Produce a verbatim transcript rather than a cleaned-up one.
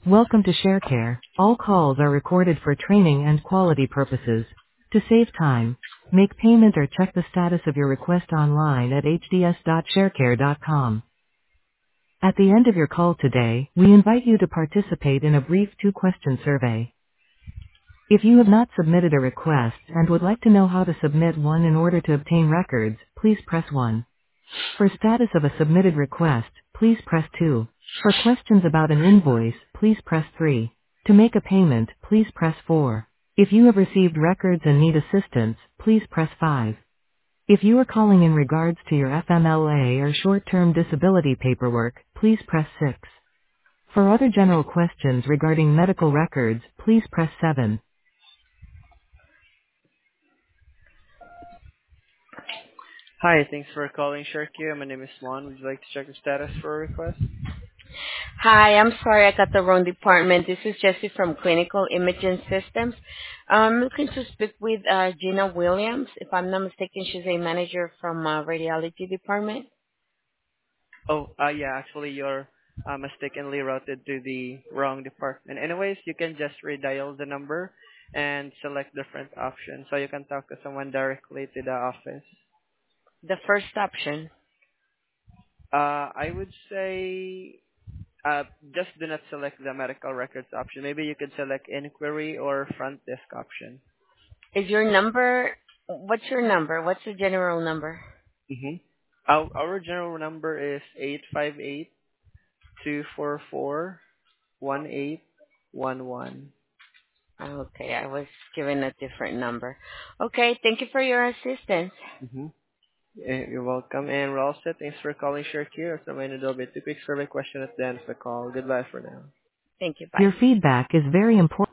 Welcome to ShareCare. All calls are recorded for training and quality purposes. To save time, make payment or check the status of your request online at h d s dot sharecare dot com. At the end of your call today, we invite you to participate in a brief two-question survey. If you have not submitted a request and would like to know how to submit one in order to obtain records, please press one. For status of a submitted request, please press two. For questions about an invoice, please press three. To make a payment, please press four. If you have received records and need assistance, please press five. If you are calling in regards to your F M L A or short-term disability paperwork, please press six. For other general questions regarding medical records, please press seven. Hi, thanks for calling ShareQ. My name is Juan. Would you like to check the status for a request? Hi, I'm sorry I got the wrong department. This is Jessie from Clinical Imaging Systems. I'm looking to speak with uh, Gina Williams. If I'm not mistaken, she's a manager from uh, radiology department. Oh, uh, yeah, actually you're uh, mistakenly routed to the wrong department. Anyways, you can just redial the number and select different options so you can talk to someone directly to the office. The first option. Uh, I would say uh, just do not select the medical records option. Maybe you could select inquiry or front desk option. Is your number, what's your number? What's the general number? Mm-hmm. Our, our general number is eight five eight, two four four, one eight one one. Okay, I was given a different number. Okay, thank you for your assistance. Mm-hmm. Eh, You're welcome, and we're all set. Thanks for calling ShareQ. As a reminder, there'll be a two quick survey question at the end of the call. Goodbye for now. Thank you. Bye. Your feedback is very important.